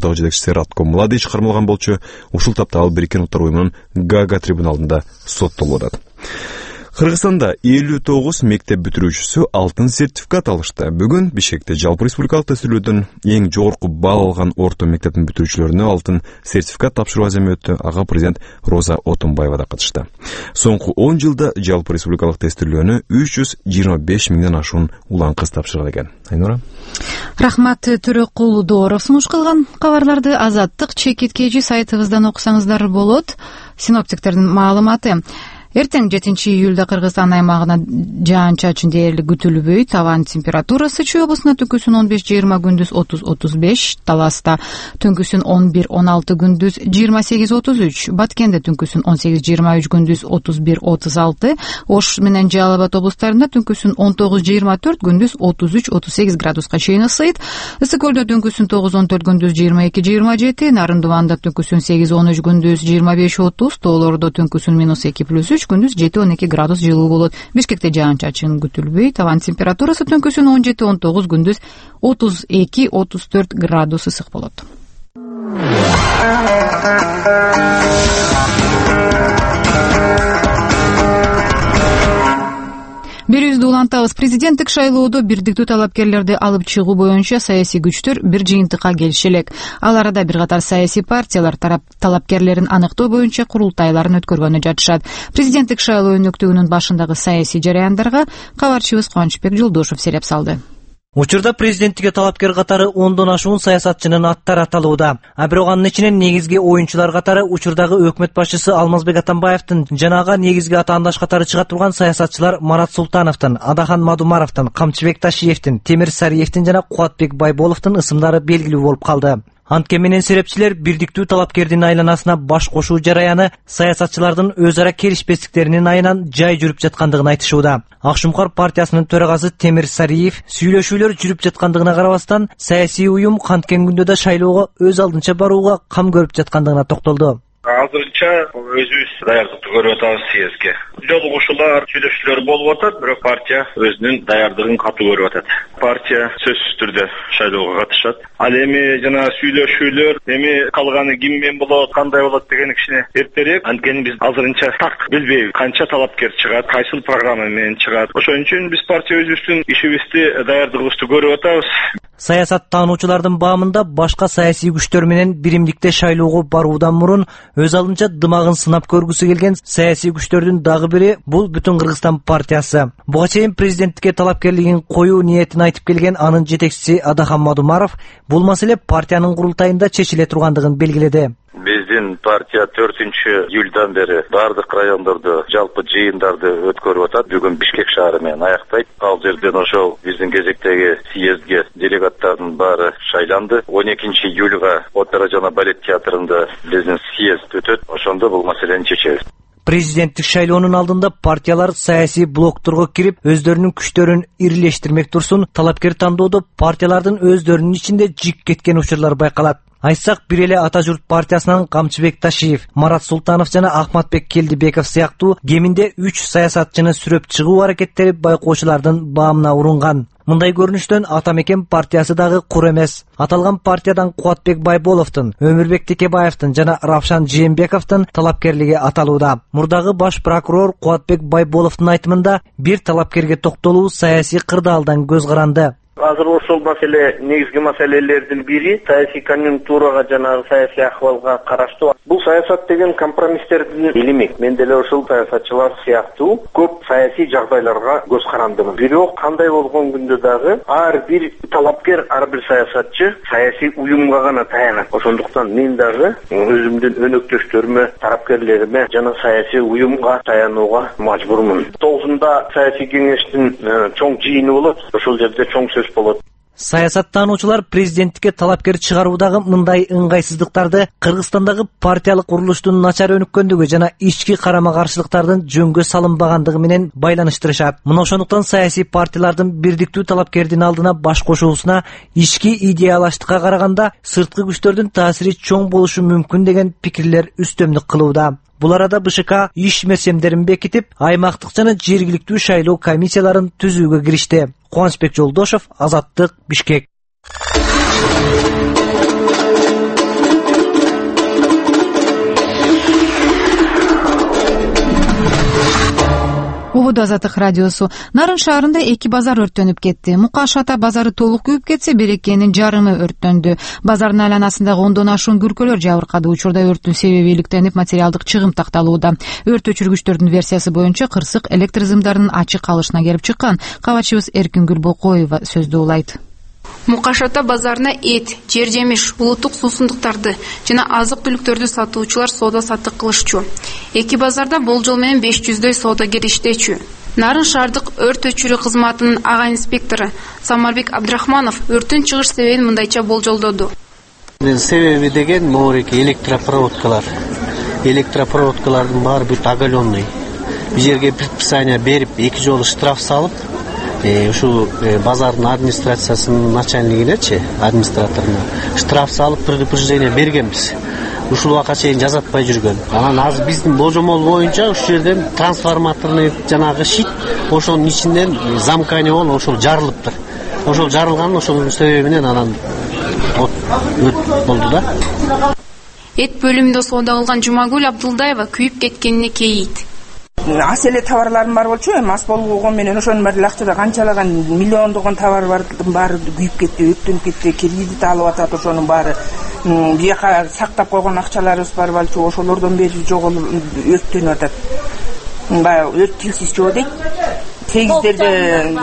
орталык жетекчиси Радко Младич кармалган болчу. Ушул тапта ал Бириккен Улуттар уюмунун Гага трибуналында соттолуп атат. Кыргызстанда 59 мектеп бүтүрүүчүсү алтын сертификат алышты. Бүгүн Бишкекте жалпы республикалык тестилөөдөн эң жогорку балл алган орто мектептин бүтүрүүчүлөрүнө алтын сертификат тапшыруу аземи өттү. Ага президент Роза Отунбаева да катышты. Соңку 10 жылда жалпы республикалык тестилөөнү 325 миңден ашуун улан кыз тапшырган экен. Айнура. Рахмат, Төрөкул Дооров сунуш кылган кабарларды Азаттык чекиткечи сайтыбыздан окусаңыздар болот. Синоптиктердин маалыматы. Эртең 7-июлда Кыргызстан аймагына жаан-чачын дээрлик күтүлбөйт. Абан температурасы Чүй облусунда түнкүсүн 15-20, күндүз 30-35, Таласта түнкүсүн 11-16, күндүз 28-33, Баткенде түнкүсүн 18-23, күндүз 31-36, Ош менен Жалал Абад облустарында түнкүсүн 19-24, күндүз 33-38 градуска чейин ысыйт. Ысык Көлдө түнкүсүн 9-14, күндүз 22-27, Нарындыбанда түнкүсүн 8-13, күндүз 25-30, Тоолордо түнкүсүн -2+3, күндүз 7-12 градус жылуу болот. Бишкекте жаан-чачын күтүлбөйт. Абан температурасы түнкүсүн 17-19, күндүз 32-34 градус ысык болот. Берүүбүздү улантабыз. Президенттик шайлоодо бирдиктүү талапкерлерди алып чыгуу боюнча саясий күчтөр бир жыйынтыкка келишелек. Ал арада бир катар саясий партиялар талапкерлерин аныктоо боюнча курултайларын өткөргөнү жатышат. Президенттик шайлоо өнөктүгүнүн башындагы саясий жараяндарга кабарчыбыз Кубанычбек Жолдошев сереп салды. Учурда президенттикке талапкер катары 10дон ашуун саясатчынын аттары аталууда. А бирок анын ичинен негизги оюнчулар катары учурдагы өкмөт башчысы Алмазбек Атамбаевдин жана ага негизги атаандаш катары чыга турган саясатчылар Марат Султановдун, Адахан Мадумаровдун, Камчыбек Ташиевдин, Темир Сариевдин жана Кубатбек Байболовдун ысымдары белгилүү болуп калды. Антке менен серепчилер бирдиктүү талапкердин айланасына баш кошуу жараяны саясатчылардын өз ара келишпестиктеринин айынан жай жүрүп жаткандыгын айтышууда. Акшумкар партиясынын төрагасы Темир Сариев сүйлөшүүлөр жүрүп жаткандыгына карабастан, саясий уюм канткен күндө да шайлоого өз алдынча барууга кам көрүп жаткандыгына токтолду. Азырынча өзүбүз даярдыкты көрүп атабыз съездге. Жолугушуулар, сүйлөшүүлөр болуп атат, бирок партия өзүнүн даярдыгын катуу көрүп атат. Партия сөзсүз түрдө шайлоого катышат. Ал эми жана сүйлөшүүлөр, эми калганы ким менен болот, кандай болот деген кичине эртерээк. Анткени биз азырынча так билбейбиз канча талапкер чыгат, кайсыл программа менен чыгат. Ошон үчүн биз партия өзүбүздүн ишибизди, даярдыгыбызды көрүп атабыз. Саясат таануучулардын баамында башка саясий күчтөр менен биримдикте шайлоого баруудан мурун өз алдынча дымагын сынап көргүсү келген саясий күчтөрдүн дагы бири бул Бүтүн Кыргызстан партиясы. Буга чейин президенттикке талапкерлигин коюу ниетин айтып келген анын жетекчиси Адахан Мадумаров бул маселе партиянын курултайында чечиле тургандыгын белгиледи. Биздин партия 4-июлдан бери бардык райондордо жалпы жыйындарды өткөрүп атат. Бүгүн Бишкек шаары менен аяктайт. Ал жерден ошол биздин кезектеги съездге делегаттардын баары шайланды. 12-июлга опера жана балет театрында биздин съезд өтөт. Ошондо бул маселени чечебиз. Президенттик шайлоонун алдында партиялар саясий блокторго кирип, өздөрүнүн күчтөрүн ирилештирмек турсун, талапкер тандоодо партиялардын өздөрүнүн ичинде жик кеткен учурлар байкалат. Айтсак, бир эле Ата журт партиясынан Камчыбек Ташиев, Марат Султанов жана Ахматбек Келдибеков сыяктуу кеминде 3 саясатчыны сүрөп чыгуу аракеттери байкоочулардын баамына урунган. Мындай көрүнүштөн Атамекен партиясы дагы кур эмес. Аталган партиядан Кубатбек Байболовдун, Өмүрбек Текебаевдин жана Равшан Жээнбековдун талапкерлиги аталууда. Мурдагы баш прокурор Кубатбек Байболовдун айтымында бир талапкерге токтолуу саясий кырдаалдан көз каранды. Азыр ошол маселе негизги маселелердин бири саясий конъюнктурага жана саясий акыбалга караштуу. Бул саясат деген компромисстердин илими. Мен деле ошол саясатчылар сыяктуу көп саясий жагдайларга көз карандым. Бирок кандай болгон күндө дагы ар бир талапкер, ар бир саясатчы саясий уюмга гана таянат. Ошондуктан мен дагы өзүмдүн өнөктөштөрүмө, тарапкерлериме жана саясий уюмга таянууга мажбурмун. 9-да саясий кеңештин чоң жыйыны болот. Ошол жерде чоң сөз болот. Саясаттануучулар президенттикке талапкер чыгаруудагы мындай ыңгайсыздыктарды Кыргызстандагы партиялык курулуштун начар өнүккөндүгү жана ички карама-каршылыктардын жөнгө салынбагандыгы менен байланыштырышат. Мына ошондуктан саясий партиялардын бирдиктүү талапкердин алдына баш кошуусуна ички идеялаштыкка караганда сырткы күчтөрдүн таасири чоң болушу мүмкүн деген пикирлер үстөмдүк кылууда. Бул арада БШК иш мерсемдерин бекитип, аймактык жана жергиликтүү шайлоо комиссияларын түзүүгө киришти. Кубанычбек Жолдошев, Азаттык, Бишкек. ободо Азаттык радиосу. Нарын шаарында 2 базар өрттөнүп кетти. Мукаш ата базары толук күйүп кетсе, Берекенин жарымы өрттөндү. Базардын айланасындагы 10дон ашуун күркөлөр жабыркады. Учурда өрттүн себеби иликтенип, материалдык чыгым такталууда. Өрт өчүргүчтөрдүн версиясы боюнча кырсык электр зымдарынын ачык калышына келип чыккан. Кабатчыбыз Эркингүл Бокоева сөздү улайт. Мукашата базарына эт, жер жемиш, улуттук суусундуктарды жана азык-түлүктөрдү сатуучулар соода саттык кылышчу. 2 базарда болжол менен 500дөй соодагер иштечү. Нарын шаардык өрт өчүрүү кызматынын ага инспектору Самарбек Абдрахманов өрттүн чыгыш себебин мындайча болжолдоду. Себеби деген моореки электропроводкалар. Электропроводкалардын баары бүт оголенный. Бул жерге предписание берип, 2 жолу штраф салып, ушул базардын администрациясынын начальнигинечи, администраторуна штраф салып предупреждение бергенбиз. Ушул убакка чейин жазатпай жүргөн. Анан азыр биздин божомол боюнча ушул жерден трансформаторный жанагы щит, ошонун ичинден замкание болуп, ошол жарылыптыр. Ошол жарылган, ошонун себеби менен анан өрт болду да. Эт бөлүмүндө соода кылган Жумагүл Абдылдаева күйүп кеткенине кейийт. Ас эле товарларым бар болчу, эми ас болгон менен ошонун баары акчада канчалаган миллиондогон товар бардын баары күйүп кетти, өрттөнүп кетти, кредит алып атат ошонун баары. Бияка сактап койгон акчаларыбыз бар болчу, ошолордон бери жоголуп өрттөнүп атат. Баягы өрт тилсиз жоо дейт. Тегиздерде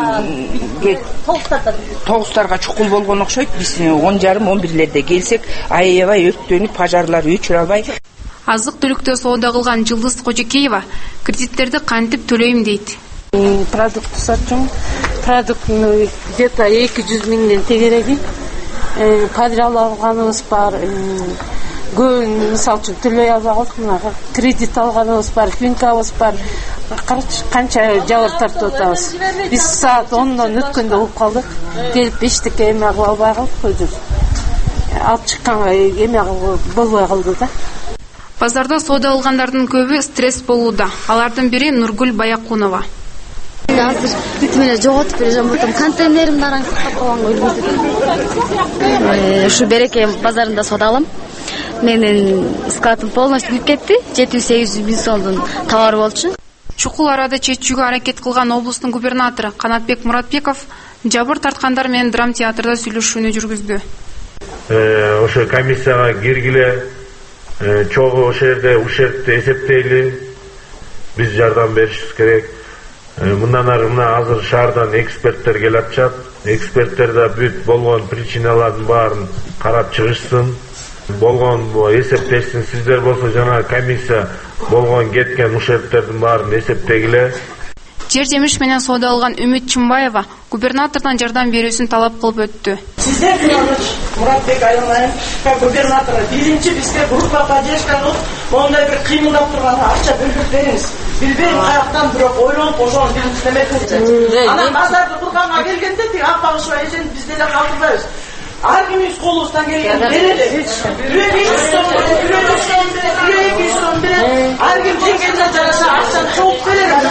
тогустарга чукул болгон окшойт. Биз 10:30-11-лерде келсек, аябай өрттөнүп, пожарлар өчүрө албай. Азык-түлүктө соода кылган Жылдыз Кожекеева кредиттерди кантип төлөйм дейт. Продукт сатчым. Продукт где-то 200 миңден тегереги. Подряд алганыбыз бар. Көбүн мисалы үчүн төлөй албай калдык. Кредит алганыбыз бар, финкабыз бар. Канча жабыр тартып атабыз. Биз саат 10дон өткөндө болуп калдык. Келип эчтеке эме кыла албай калдык. Алып чыкканга эме болбой калды да. Базарда соода алгандардын көбү стресс болууда. Алардын бири Нургүл Баякунова. Азыр бүт менен жоготуп бере жатам. Контейнеримди араңсыздап койгонго үлгүрдүм. Ушу Береке базарында соода алам. Менин складым полностью күйүп кетти. 700-800 миң сомдун товары болчу. Чукул арада чечүүгө аракет кылган облустун губернатору Канатбек Муратбеков жабыр тарткандар менен драм театрда сүйлөшүүнү жүргүздү. Ошо комиссияга киргиле, чогуу ошол жерде ушертти эсептейли, биз жардам беришибиз керек. Мындан ары мына азыр шаардан эксперттер келип атышат. Эксперттер да бүт болгон причиналардын баарын карап чыгышсын. Болгон эсептешсин. Сиздер болсо жана комиссия болгон кеткен ушерттердин баарын эсептегиле. Жер жемиш менен соода алган Үмүт Чымбаева губернатордон жардам берүүсүн талап кылып өттү. Сиздер Муратбек айылайын, губернатор биринчи бизге группа поддержканы мондай бир кыймылдап турганда акча бөлүп бериңиз. Билбейм каяктан бирок ойлонуп ошону биринчилемекчи. Анан базарды курганга келгенде тиги акбагышбай эжени биз деле калтырбайбыз. Ар кимибиз колубуздан келген берели. Бирөө 500 сом, бирөө 100 сом, бирөө 200 сом берет. Ар ким жеңгенине жараша акчаны чогуп берет.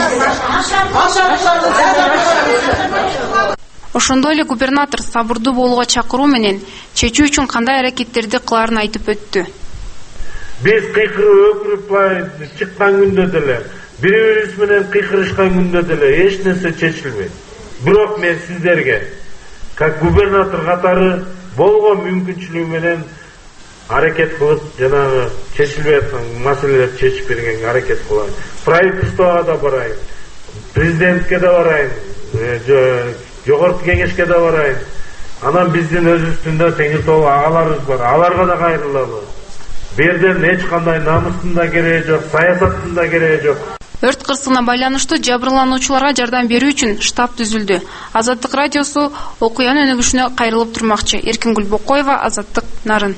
Ошондой эле губернатор сабырдуу болууга чакыруу менен чечүү үчүн кандай аракеттерди кылаарын айтып өттү. Биз кыйкырып өкүрүп чыккан күндө деле, бири-бирибиз менен кыйкырышкан күндө деле эч нерсе чечилбейт. Бирок мен сиздерге, как губернатор катары болгон мүмкүнчүлүгү менен аракет кылып, жанагы чечилбей аткан маселелерди чечип бергенге аракет кылайын. Правительствого да барайын, президентке да барайын, жогорку кеңешке да барайын. Анан биздин өзүбүздүн да теңиртоо агаларыбыз бар, аларга да кайрылалы. Бу жерден эч кандай намыстын да кереги жок, саясаттын да кереги жок. Өрт кырсыгына байланыштуу жабырлануучуларга жардам берүү үчүн штаб түзүлдү. Азаттык радиосу окуянын өнүгүшүнө кайрылып турмакчы. Эркингүл Бокоева, Азаттык, Нарын.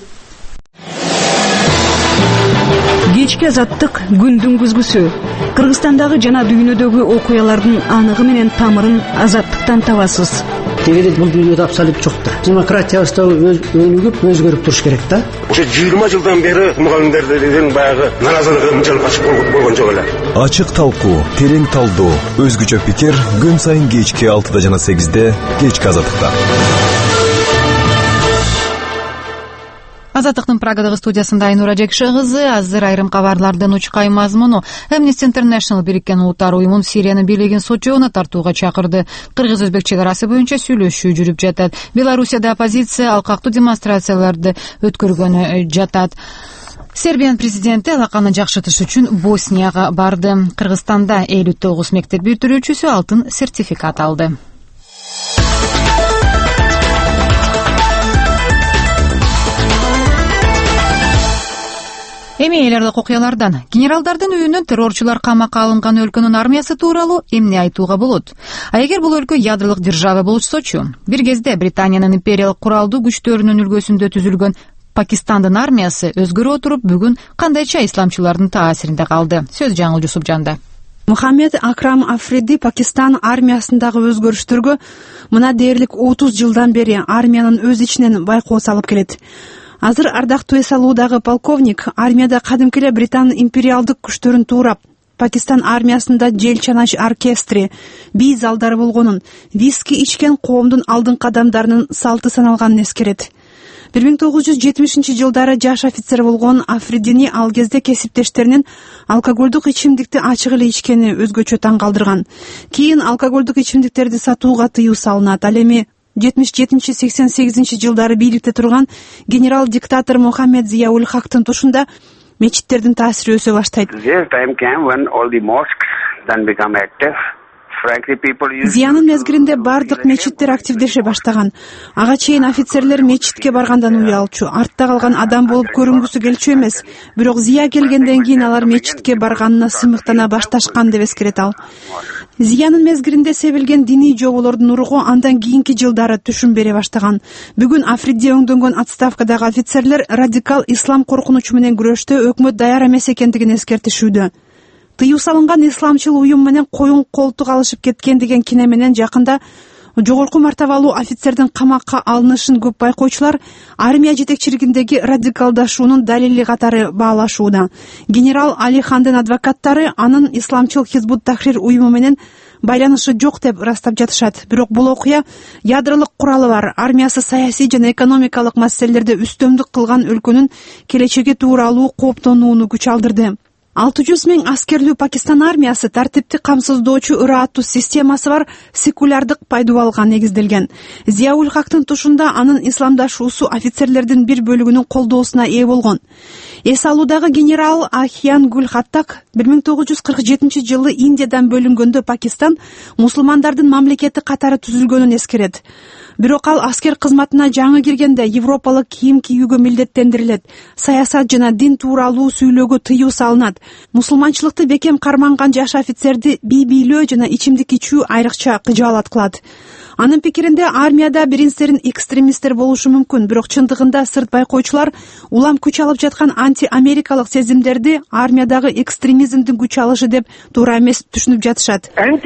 Кечки Азаттык күндүн күзгүсү. Кыргызстандагы жана дүйнөдөгү окуялардын аныгы менен тамырын Азаттыктан табасыз. Дегенде бул дүйнөдө абсолют жок да. Демократиябыз да өнүгүп, өзгөрүп туруш керек да. Ошо 20 жылдан бери мугалимдердин баягы наразылыгы мынчалык ачык болгон жок эле. Ачык талкуу, терең талдоо, өзгөчө пикир күн сайын кечки 6 жана 8 кечки Азаттыкта. Азаттыктын Прагадагы студиясында Айнура Жекши кызы. Азыр айрым кабарлардын учкай мазмуну. Amnesty International Бириккен Улуттар уюмун Сириянын бийлигин сот жообуна тартууга чакырды. Кыргыз-өзбек чек арасы боюнча сүйлөшүү жүрүп жатат. Белоруссияда оппозиция алкактуу демонстрацияларды өткөргөнү жатат. Сербиянын президенти алаканы жакшыртыш үчүн Боснияга барды. Кыргызстанда 59 мектеп бүтүрүүчүсү алтын сертификат алды. Эми элдик окуялардан. Генералдардын үйүнөн террорчулар камакка алынган өлкөнүн армиясы тууралуу эмне айтууга болот? А эгер бул өлкө ядролук держава болушсочу? Бир кезде Британиянын империялык куралдуу күчтөрүнүн үлгүсүндө түзүлгөн Пакистандын армиясы өзгөрө отуруп бүгүн кандайча исламчылардын таасиринде калды? Сөз Жаңыл Жусупжанда. Мухаммед Акрам Африди Пакистан армиясындагы өзгөрүштөргө мына дээрлик 30 жылдан бери армиянын өз ичинен байкоо салып келет. Азыр ардактуу эс алуудагы полковник армияда кадимки эле Британ империалдык күчтөрүн туурап, Пакистан армиясында жел чанач оркестри, бий залдары болгонун, виски ичкен коомдун алдыңкы адамдарынын салты саналганын эскерет. 1970-жылдары жаш офицер болгон Афридини ал кезде кесиптештеринин алкоголдук ичимдикти ачык эле ичкени өзгөчө таң калтырган. Кийин алкоголдук ичимдиктерди сатууга тыюу салынат. Ал эми 77-88 жылдары бийликте турган генерал-диктатор Мухаммед Зияуль Хактын тушунда мечиттердин таасири өсө баштайт. Зиянын мезгилинде бардык мечиттер активдеше баштаган. Ага чейин офицерлер мечитке баргандан уялчу, артта калган адам болуп көрүнгүсү келчү эмес. Бирок Зия келгенден кийин алар мечитке барганына сыймыктана башташкан деп эскерет ал. Зиянын мезгилинде себилген диний жоболордун уругу андан кийинки жылдары түшүн бере баштаган. Бүгүн Африди өңдөнгөн отставкадагы офицерлер радикал ислам коркунучу менен күрөштө өкмөт даяр эмес экендигин эскертишүүдө. Тыюу салынган исламчыл уюм менен коюн колтук алышып кеткен деген кине менен жакында жогорку мартабалуу офицердин камакка алынышын көп байкоочулар армия жетекчилигиндеги радикалдашуунун далили катары баалашууда. Генерал Али Хандын адвокаттары анын исламчыл Хизбут Тахрир уюму менен байланышы жок деп ырастап жатышат. Бирок бул окуя ядролук куралы бар, армиясы саясий жана экономикалык маселелерде үстөмдүк кылган өлкөнүн келечеги тууралуу кооптонууну күч алдырды. 600 миң аскерлүү Пакистан армиясы тартипти камсыздоочу ырааттуу системасы бар секулярдык пайдубалга негизделген. Зияуль Хактын тушунда анын исламдашуусу офицерлердин бир бөлүгүнүн колдоосуна ээ болгон. Эс алуудагы генерал Ахьян Гуль Хаттак 1947-жылы Индиядан бөлүнгөндө Пакистан мусулмандардын мамлекети катары түзүлгөнүн эскерет. Бирок ал аскер кызматына жаңы киргенде европалык кийим кийүүгө милдеттендирилет. Саясат жана дин тууралуу сүйлөөгө тыюу салынат. Мусулманчылыкты бекем карманган жаш офицерди бийлөө жана ичимдик ичүү айрыкча кыжаалат кылат. Анын пикиринде армияда биринстерин экстремисттер болушу мүмкүн, бирок чындыгында сырт байкоочулар улам күч алып жаткан анти-америкалык сезимдерди армиядагы экстремизмдин күч алышы деп туура эмес түшүнүп жатышат.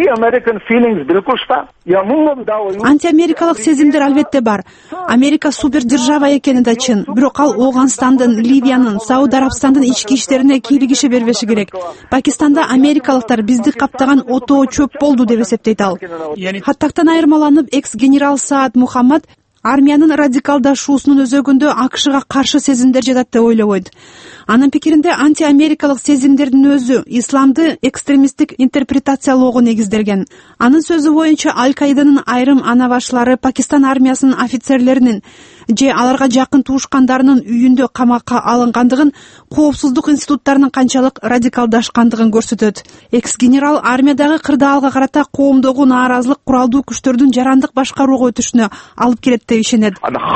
Анти-америкалык сезимдер албетте бар. Америка супер держава экени да чын, бирок ал Ооганстандын, Ливиянын, Сауд Арабстандын ички иштерине кийлигише бербеши керек. Пакистанда америкалыктар бизди каптаган отоо чөп болду деп эсептейт ал. Хаттактан айырмаланып экс-генерал Саад Мухаммад армиянын радикалдашуусунун өзөгүндө АКШга каршы сезимдер жатат деп ойлобойт. Анын пикиринде анти-америкалык сезимдердин өзү исламды экстремисттик интерпретациялоого негизделген. Анын сөзү боюнча Аль-Каиданын айрым анабашлары Пакистан армиясынын офицерлеринин же аларга жакын туушкандарынын үйүндө камакка алынгандыгын, коопсуздук институттарынын канчалык радикалдашкандыгын көрсөтөт. Экс-генерал армиядагы кырдаалга карата коомдогу нааразылык куралдуу күчтөрдүн жарандык башкарууга өтүшүнө алып келет деп ишенет.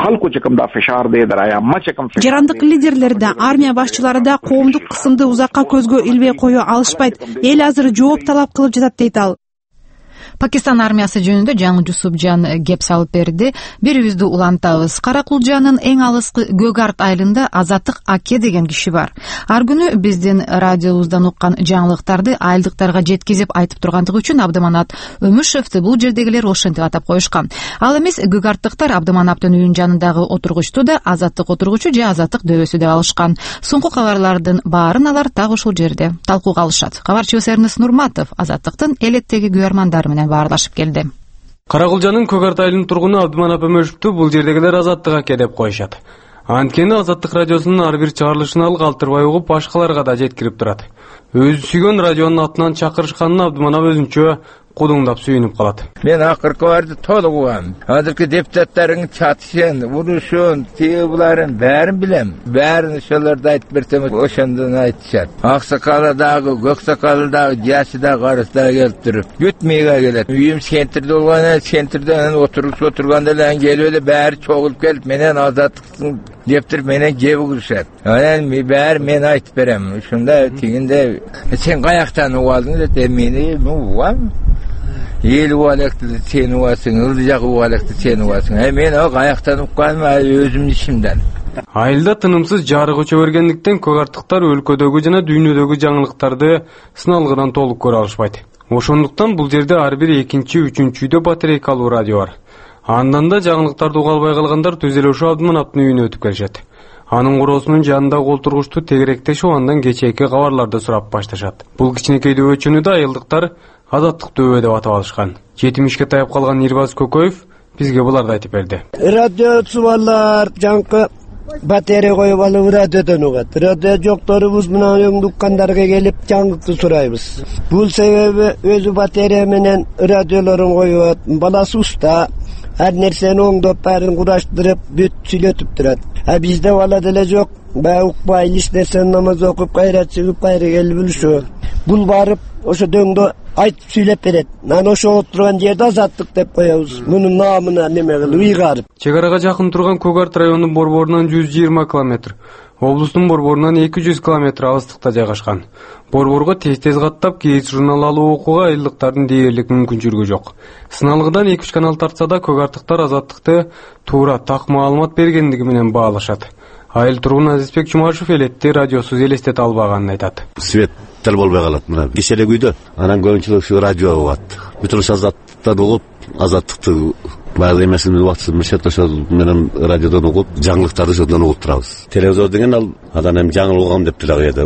Жарандык лидерлер да, армия башчылары да коомдук кысымды узакка көзгө илбей кое алышпайт. Эл азыр жооп талап кылып жатат дейт ал. Пакистан армиясы жөнүндө Жаңы Жусупжан кеп салып берди. Бирибизди улантабыз. Каракулжанын эң алыскы Гөгарт айылында Азаттык Аке деген киши бар. Ар күнү биздин радиобуздан уккан жаңылыктарды айылдыктарга жеткизип айтып тургандыгы үчүн Абдыманап Өмүшевди бул жердегилер ошентип атап коюшкан. Ал эмес Гөгарттыктар Абдыманаптын үйүнүн жанындагы отургучту да Азаттык отургучу же Азаттык дөбөсү деп алышкан. Соңку кабарлардын баарын алар так ушул жерде талкууга алышат. Кабарчыбыз Эрнест Нурматов Азаттыктын элеттеги күйөрмандары менен баарлашып келди. Каракулжанын Көгарт айылынын тургуну Абдыманап Өмөшевтү бул жердегилер Азаттык Аке деп коюшат. Анткени Азаттык радиосунун ар бир чыгарылышын ал калтырбай угуп башкаларга да жеткирип турат. Өзү сүйгөн радионун атынан чакырышканына Абдыманап өзүнчө кудуңдап сүйүнүп калат. Мен акыркы барды толугум. Азыркы депутаттардын чатышын, урушун, тыйыларын бәрин билем. Бәрин ошолорду айтып берсем, ошондон айтышат. Аксакалы дагы, көксакалы дагы, жашы да, карысы да келип туруп, күтмейге келет. Үйүм сентерде болгон, сентерден отурганда эле келип эле баары чогулуп келип, менен Азаттыктын дептир менен жеп урушат. Анан баары мен айтып берем. Ушунда тигинде сен каяктан угалдың деп мени угам. Ел уалекті сен уасың, ылды жағы уалекті сен уасың. Мен аяқтан ұққаным өзімнің ішімден. Айылда тынымсыз жарык өчө бергендиктен көк артыктар өлкөдөгү жана дүйнөдөгү жаңылыктарды сыналгыдан толук көрө алышпайт. Ошондуктан бул жерде ар бир экинчи, үчүнчү үйдө батарейкалуу радио бар. Андан да жаңылыктарды уга албай калгандар Түз эле ошо Абдыманаптын үйүнө өтүп келишет. Анын короосунун жанындагы колтургучту тегеректешип, андан кечээки кабарларды сурап башташат. Бул кичинекей дөбөчөнү да айылдыктар Азаттык дөбө деп атап алышкан. 70 таяп калган Нирбаз Көкөев бизге буларды айтып берди. Радиосу балдар жаңкы батарея коюп алып радиодон угат. Радио жокторубуз менен өңдүккандарга келип жаңылыкты сурайбыз. Бул себеби өзү батарея менен радиолорун коюп, баласы уста, ар нерсени оңдоп, баарын кураштырып, бүт сүйлөтүп турат. Бизде бала деле жок. Баа укпай, нерсени намаз окуп, кайра чыгып, кайра келип үлүшө. Бул барып ошо дөңдө айтып сүйлөп берет. Анан ошо отурган жерде Азаттык деп коебуз. Мунун наамына неме кылып ыйгарып. Чек арага жакын турган Көк Арт районунун борборунан 120 км, облустун борборунан 200 км алыстыкта жайгашкан. Борборго тез каттап кез журнал алуу окууга айылдыктардын дээрлик мүмкүнчүлүгү жок. Сыналгыдан 2-3 канал тартса да Көк Артыктар Азаттыкты туура так маалымат бергендиги менен баалашат. Айыл тургуну Азизбек Жумашев элетти радиосуз элестете албаганын айтат. Светтер болбой калат. Мына кичелек үйдө анан көбүнчөлүк ушу радио угат. Бүтүн Азаттыктан угуп, Азаттыкты баягы эмесин убактысы мышет ошол менен радиодон угуп, жаңылыктарды ошодон угуп турабыз. Телевизор деген ал адам эми жаңыл угам деп турган жерде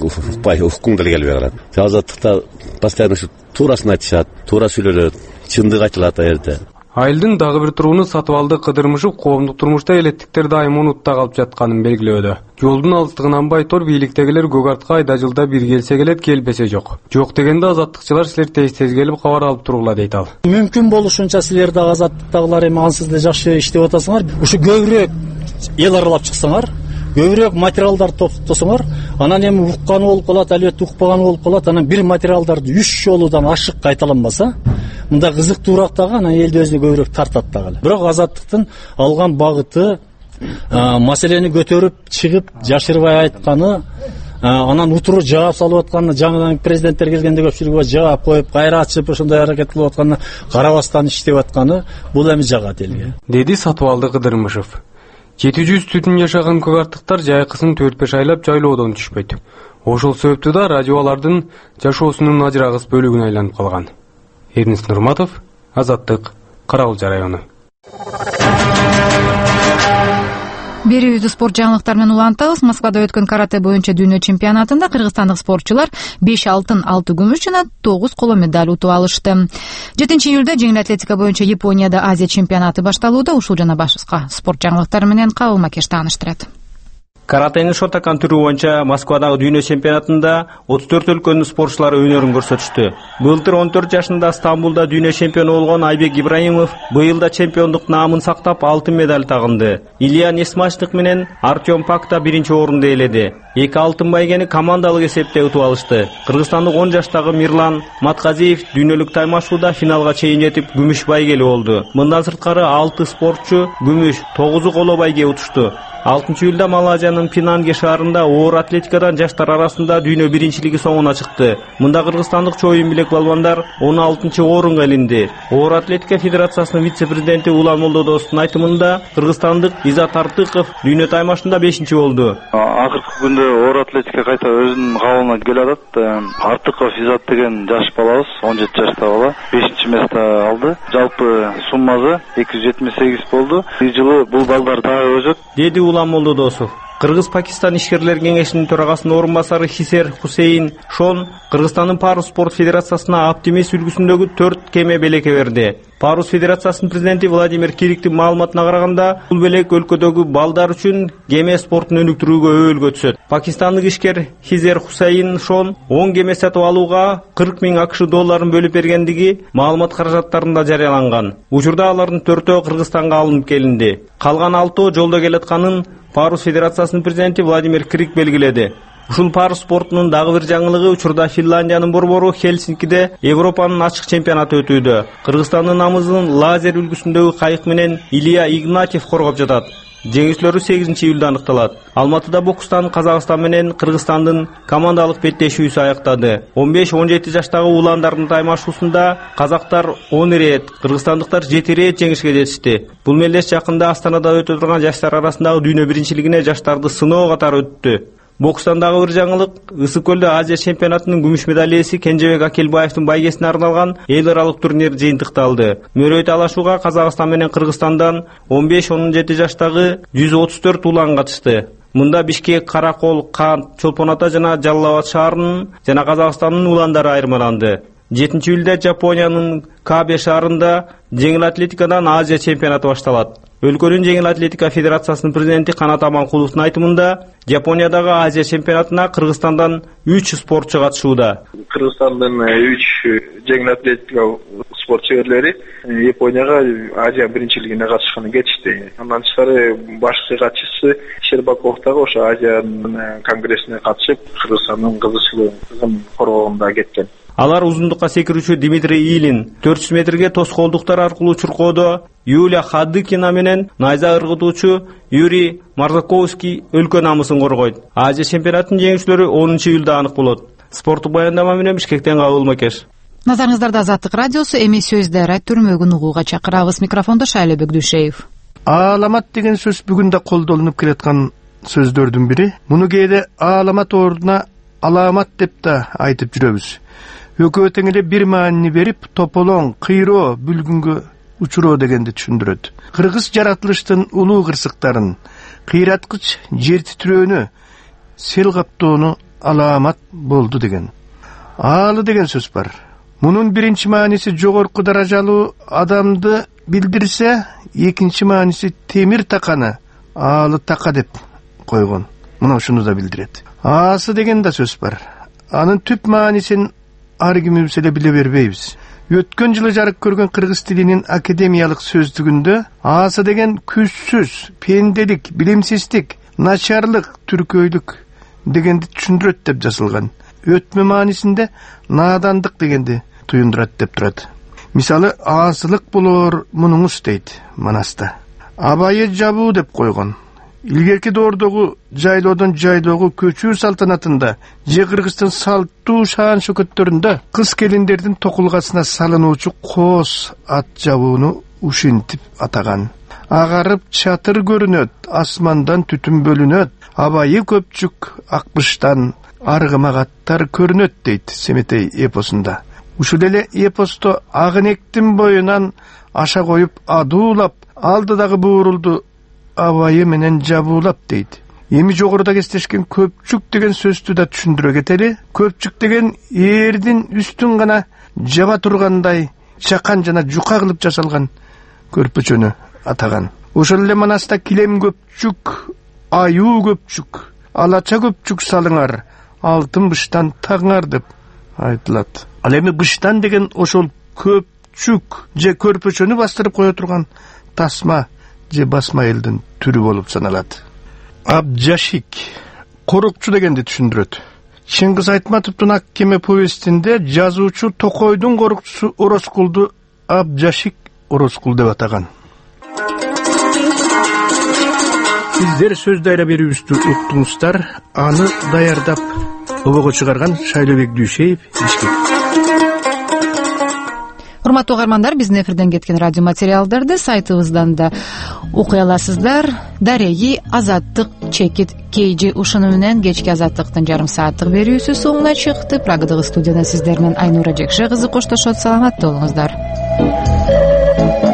уккуң деле келбей калат. Азаттыкта постоянно ушу туурасын айтышат, туура сүйлөнөт, чындык айтылат аерде. Айылдын дагы бир тургуну Сатыбалды Кыдырмышев коомдук турмушта элеттиктер дайым унутта калып жатканын белгилөөдө. Жолдун алыстыгынан Байтор бийликтегилер Көк Артка айда жылда бир келсе келет, келбесе жок. Жок дегенде азаттыкчылар силер тез келип кабар алып туругула дейт ал. Мүмкүн болушунча силер дагы азаттыктагылар эми ансыз да жакшы иштеп атасыңар. Ушу көбүрөөк эл аралап чыксаңар, көбүрөөк материалдар топтосоңор, анан эми укканы болуп калат, албетте укпаганы болуп калат. Анан бир материалдарды 3 жолудан ашык кайталанбаса, мында кызыктуураак дагы анан элди өзүнө көбүрөөк тартат дагы. Бирок азаттыктын алган багыты маселени көтөрүп чыгып жашырбай айтканы, анан утуру жаап салып атканы, жаңыдан президенттер келгенде көпчүлүгү жаап коюп, кайра ачып ошондой аракет кылып атканы, карабастан иштеп атканы бул эми жагат элге. Деди Сатыбалды Кыдырмышев. 700 түтүн жашаган Көк Артыктар жайкысын 4-5 айлап жайлоодон түшпөйт. Ошол себептүү да радиолардын жашоосунун ажырагыс бөлүгүнө айланып калган. Эрнис Нурматов, Азаттык, Карагулжа району. Берүүбүздү спорт жаңылыктары менен улантабыз. Москвада өткөн карате боюнча дүйнө чемпионатында кыргызстандык спортчулар 5 алтын, 6 күмүш жана 9 коло медаль утуп алышты. 7-июлда жеңил атлетика боюнча Японияда Азия чемпионаты башталууда. Ушул жана башка спорт жаңылыктары менен Кабыл Макеш тааныштырат. Каратенин шотакан түрү боюнча Москвадагы дүйнө чемпионатында 34 өлкөнүн спортчулары өнөрүн көрсөтүштү. Былтыр 14 жашында Стамбулда дүйнө чемпиону болгон Айбек Ибраимов быйыл да чемпиондук наамын сактап алтын медаль тагынды. Илья Несмачтык менен Артем Пакта биринчи орунду ээледи. Эки алтын байгени командалык эсепте утуп алышты. Кыргызстандык 10 жаштагы Мирлан Матказиев дүйнөлүк таймашууда финалга чейин жетип күмүш байгели болду. Мындан сырткары 6 спортчу күмүш, 9 коло байге утушту. 6-июлда Малайзиянын Пинанге шаарында оор атлетикадан жаштар арасында дүйнө биринчилиги соңуна чыкты. Мында кыргызстандык чоюн билек балбандар 16-орунга илинди. Оор атлетика федерациясынын вице-президенти Улан Молдодостун айтымында кыргызстандык Изат Артыков дүйнө таймашында 5-чи болду. Акыркы күндө оор атлетика кайта өзүнүн кабылына келе атат. Артыков Изат деген жаш балабыз, 17 жашта бала, 5-чи место алды. Жалпы суммасы 278 болду. Бул жылы бул балдар дагы өсөт, деди Улан Молдодосов. Кыргыз-Пакистан ишкерлер кеңешинин төрагасынын орун басары Хисер Хусейн Шон Кыргызстандын парус спорт федерациясына оптимист үлгүсүндөгү 4 кеме белекке берди. Парус Федерациясынын президенти Владимир Кириктин маалыматына караганда, бул белек өлкөдөгү балдар үчүн кеме спортун өнүктүрүүгө өбөлгө түшөт. Пакистандык ишкер Хизер Хусейн Шон 10 кеме сатып алууга 40 000 АКШ долларын бөлүп бергендиги маалымат каражаттарында жарыяланган. Учурда алардын 4-өө Кыргызстанга алынып келинди. Калган 6-өө жолдо келатканын Парус Федерациясынын президенти Владимир Крик белгиледи. Ушул парус спортунун дагы бир жаңылыгы учурда Финляндиянын борбору Хельсинкиде Европанын ачык чемпионаты өтүүдө. Кыргызстандын намысын лазер үлгүсүндөгү кайык менен Илья Игнатьев коргоп жатат. Жеңүүчүлөрү 8-июлда аныкталат. Алматыда бокстан Казакстан менен Кыргызстандын командалык беттешүүсү аяктады. 15-17 жаштагы ууландардын таймашуусунда казактар 10 ирет, кыргызстандыктар 7 ирет жеңишке жетишти. Бул мелдеш жакында Астанада өтө турган жаштар арасындагы дүйнө биринчилигине жаштарды сыноо катары өттү. Бокстан дагы бир жаңылык, Ысык көлдө Азия чемпионатынын күмүш медаль ээси Кенжебек Акелбаевдин байгесине арналган эл аралык турнир жыйынтыкталды. Мөрөй талашууга Казакстан менен Кыргызстандан 15-17 жаштагы 134 уулан катышты. Мында Бишкек, Каракол, Кант, Чолпон Ата жана Жалал Абад шаарынын жана Казакстандын ууландары айырмаланды. 7-июлда Жапониянын Кабе шаарында жеңил атлетикадан Азия чемпионаты башталат. Өлкөнүн жеңил атлетика федерациясынын президенти Канат Аманкуловдун айтымында, Жапониядагы Азия чемпионатына Кыргызстандан 3 спортчу катышууда. Кыргызстандын 3 жеңил атлетика спорт шеберлери Японияга Азия биринчилигине катышканы кетишти. Андан тышкары башкы катчысы Щербаков дагы ошо Азиянын конгрессине катышып, Кыргызстандын кызычлыгын коргогонда кеткен. Алар узундукка секирүүчү Дмитрий Илин, 400 метрге тоскоолдуктар аркылуу чуркоодо Юлия Хадыкина менен найза ыргытуучу Юрий Марзаковский өлкө намысын коргойт. Азия чемпионатынын жеңүүчүлөрү 10-июлда анык болот. Спорттук баяндама менен Бишкектен Кабыл Макеш. Назарыңыздарда Азаттык радиосу, эми сөздөр айт түрмөгүн угууга чакырабыз. Микрофондо Шайлебек Дүйшеев. Ааламат деген сөз бүгүн да колдонулуп келаткан сөздөрдүн бири. Муну кээде ааламат ордуна аламат деп да айтып жүрөбүз. Өкөө тең эле бир маанини берип, тополоң, кыйроо, бүлгүнгө учуроо дегенди түшүндүрөт. Кыргыз жаратылыштын улуу кырсыктарын, кыйраткыч жер титирөөнү, сел каптоону аламат болду деген. Аалы деген сөз бар. Мунун биринчи мааниси жогорку даражалуу адамды билдирсе, экинчи мааниси темир таканы аалы така деп койгон. Мына ушуну да билдирет. Аасы деген да сөз бар. Анын түп маанисин ар кимибиз эле биле бербейбиз. Өткөн жылы жарык көргөн кыргыз тилинин академиялык сөздүгүндө аасы деген күчсүз, пенделик, билимсиздик, начарлык, түркөйлүк дегенди түшүндүрөт деп жазылган. Өтмө маанисинде наадандык дегенди туюндурат деп турат. Мисалы, аасылык болор мунуңуз дейт Манаста. Абайы жабуу деп койгон. Илгерки доордогу жайлоодон жайлоого көчүү салтанатында же Кыргыздын салттуу шаан шөкөттөрүндө кыз келиндердин токулгасына салынуучу коос ат жабууну ушинтип атаган. Агарып чатыр көрүнөт, асмандан түтүн бөлүнөт, абайы көпчүк акбыштан аргымагаттар көрүнөт дейт Семетей эпосунда. Ушул эле эпосто Агынектин боюнан аша коюп адуулап, алдыдагы буурулду абайы менен жабуулап дейт. Эми жогоруда кестешкен көпчүк деген сөздү да түшүндүрө кетели. Көпчүк деген эрдин үстүн гана жаба тургандай чакан жана жука кылып жасалган көрпөчөнү атаган. Ошол эле Манаста килем көпчүк, аюу көпчүк, алача көпчүк салыңар, алтын быштан тагыңар деп айтылат. Ал эми быштан деген ошол көпчүк же көрпөчөнү бастырып кое турган тасма же басма элдин түрү болуп саналат. Абджашик корукчу дегенди түшүндүрөт. Чыңгыз Айтматовдун Ак кеме повестинде жазуучу Токойдун корукчусу Ороскулду Абджашик Ороскул деп атаган. Сиздер сөз дайра берүүбүздү уктуңуздар. Аны даярдап обого чыгарган Шайлебек Дүйшеев, Бишкек. Урматтуу угармандар, биздин эфирден кеткен радио материалдарды сайтыбыздан да окуй аласыздар. Дареги Азаттык чекит KG ушуну менен кечки Азаттыктын жарым сааттык берүүсү соңуна чыкты. Прагадагы студияда сиздер менен Айнура Жекше кызы коштошот. Саламатта болуңуздар.